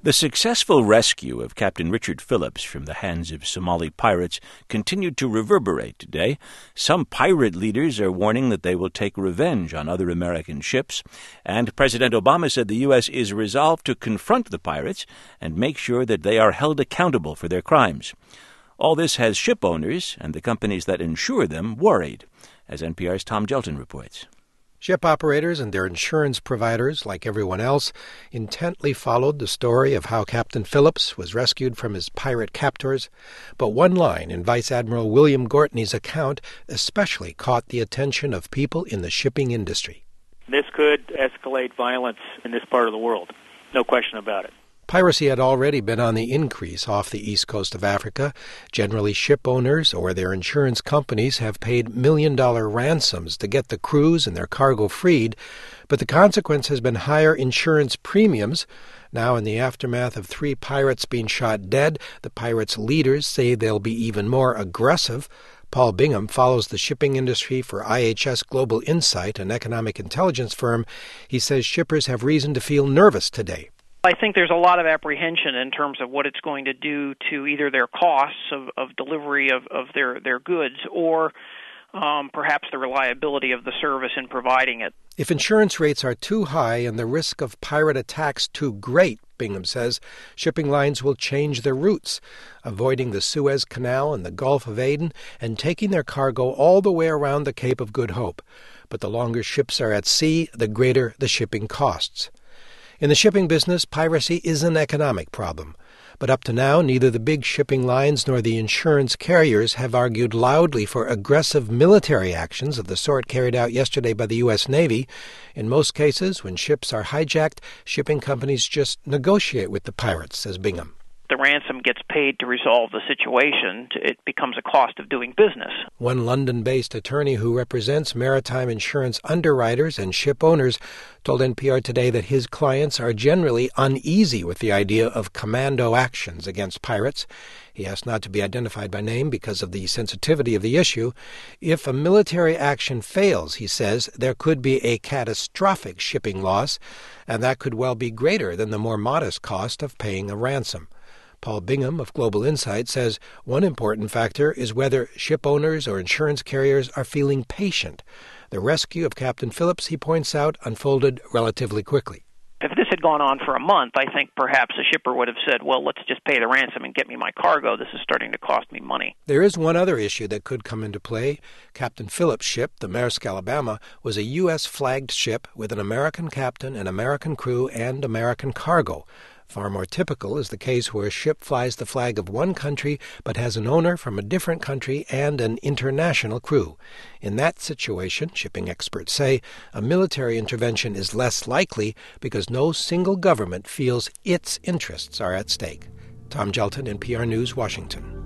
The successful rescue of Captain Richard Phillips from the hands of Somali pirates continued to reverberate today. Some pirate leaders are warning that they will take revenge on other American ships, and President Obama said the U.S. is resolved to confront the pirates and make sure that they are held accountable for their crimes. All this has ship owners and the companies that insure them worried, as NPR's Tom Gelton reports. Ship operators and their insurance providers, like everyone else, intently followed the story of how Captain Phillips was rescued from his pirate captors. But one line in Vice Admiral William Gortney's account especially caught the attention of people in the shipping industry. This could escalate violence in this part of the world. No question about it. Piracy had already been on the increase off the east coast of Africa. Generally, ship owners or their insurance companies have paid million-dollar ransoms to get the crews and their cargo freed, but the consequence has been higher insurance premiums. Now, in the aftermath of 3 pirates being shot dead, the pirates' leaders say they'll be even more aggressive. Paul Bingham follows the shipping industry for IHS Global Insight, an economic intelligence firm. He says shippers have reason to feel nervous today. I think there's a lot of apprehension in terms of what it's going to do to either their costs of delivery of their goods or perhaps the reliability of the service in providing it. If insurance rates are too high and the risk of pirate attacks too great, Bingham says, shipping lines will change their routes, avoiding the Suez Canal and the Gulf of Aden and taking their cargo all the way around the Cape of Good Hope. But the longer ships are at sea, the greater the shipping costs. In the shipping business, piracy is an economic problem. But up to now, neither the big shipping lines nor the insurance carriers have argued loudly for aggressive military actions of the sort carried out yesterday by the U.S. Navy. In most cases, when ships are hijacked, shipping companies just negotiate with the pirates, says Bingham. The ransom gets paid to resolve the situation. It becomes a cost of doing business. One London-based attorney who represents maritime insurance underwriters and ship owners told NPR today that his clients are generally uneasy with the idea of commando actions against pirates. He asked not to be identified by name because of the sensitivity of the issue. If a military action fails, he says, there could be a catastrophic shipping loss, and that could well be greater than the more modest cost of paying a ransom. Paul Bingham of Global Insight says one important factor is whether ship owners or insurance carriers are feeling patient. The rescue of Captain Phillips, he points out, unfolded relatively quickly. If this had gone on for a month, I think perhaps a shipper would have said, well, let's just pay the ransom and get me my cargo. This is starting to cost me money. There is one other issue that could come into play. Captain Phillips' ship, the Maersk Alabama, was a U.S.-flagged ship with an American captain, an American crew, and American cargo. Far more typical is the case where a ship flies the flag of one country but has an owner from a different country and an international crew. In that situation, shipping experts say, a military intervention is less likely because no single government feels its interests are at stake. Tom Gelton, NPR News, Washington.